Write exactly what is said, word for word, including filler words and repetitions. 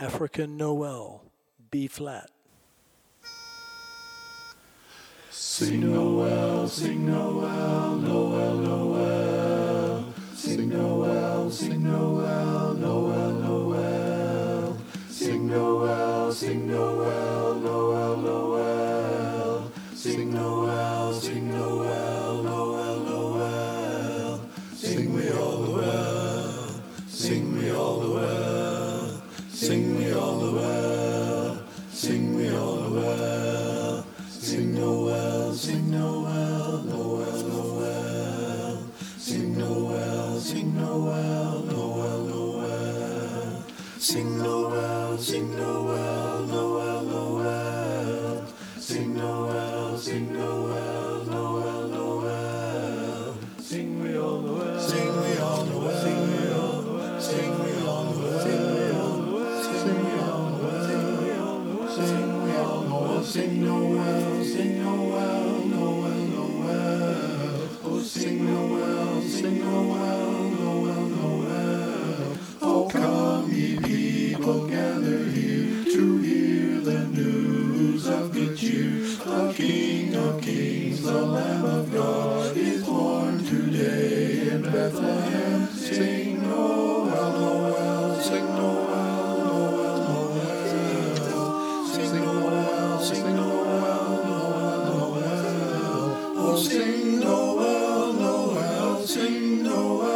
African Noel, B flat. Sing Noel, sing Noel, Noel, Noel. Sing Noel, sing Noel, Noel, Noel. Sing Noel, sing Noel, Noel, Noel. Sing Noel, sing Noel, Noel, Noel. Sing we all the well, sing we all the well, sing we all the well, sing we all the well. Sing Noel, sing Noel, Noel, Noel. Sing Noel, sing Noel, Noel, Noel. Sing Noel, sing Noel, Noel, Noel. Sing Noel, sing Noel, Noel, Noel. Sing we all Noel, sing we all Noel, sing we all Noel, sing we all Noel, sing we all Noel, sing we all Noel, sing we all Noel, sing Noel, sing Noel, Noel, Noel. Oh, sing Noel, sing Noel, Noel, Noel. Oh, come ye people, gather here to hear the news of good cheer. The King of Kings, the Lamb of God, is born today in Bethlehem. Sing Noel, Noel, sing Noel, Noel, Noel. Sing Noel, sing Noel, Noel, Noel. Oh, sing Noel, Noel, sing Noel.